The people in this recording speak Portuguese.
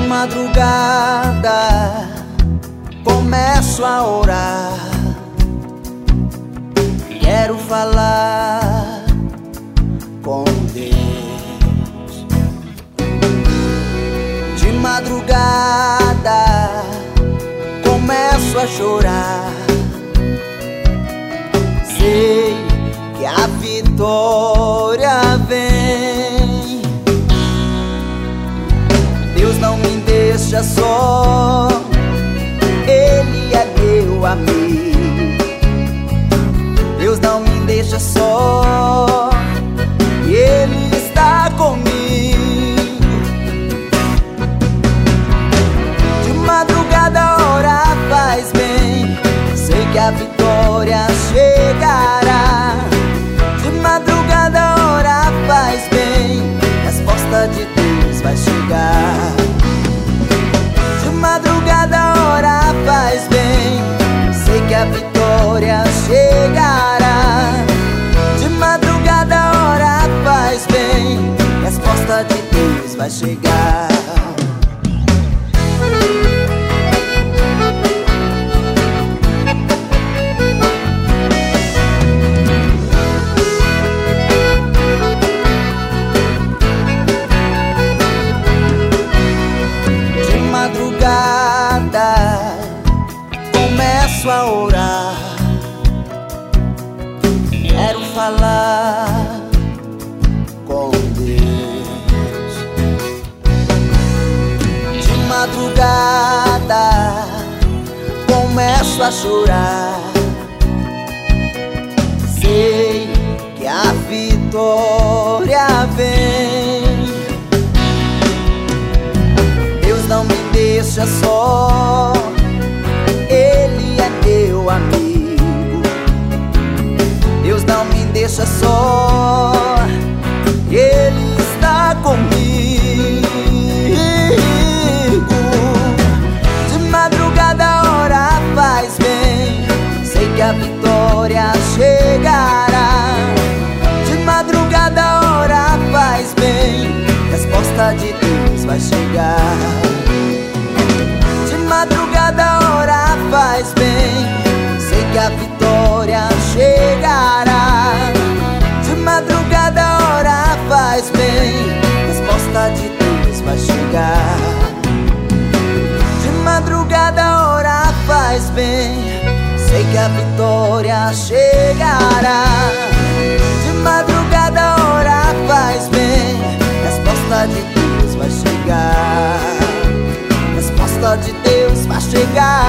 madrugada começo a orar, quero falar com Deus. De madrugada começo a chorar, sei que a vitória vem. Deus não me deixa só, Ele é meu amigo. Deus não me deixa só, Ele está comigo. De madrugada orar faz bem, sei que a vitória chegará. De madrugada orar faz bem, resposta de Deus vai chegar. De madrugada orar faz bem, sei que a vitória chegará. De madrugada orar faz bem, resposta de Deus vai chegar. Começo a orar, quero falar com Deus. De madrugada começo a chorar, sei que a vitória vem. Deus não me deixa só, Ele é meu amigo. Deus não me deixa só, Ele está comigo. De madrugada orar faz bem, sei que a vitória chegará. De madrugada orar faz bem, resposta de Deus vai chegar. De madrugada orar faz bem, sei que a vitória chegará. De madrugada orar faz bem, resposta de Deus vai chegar. De madrugada orar faz bem, sei que a vitória chegará. De madrugada orar faz bem, resposta de Deus vai chegar. Resposta de Deus vai chegar.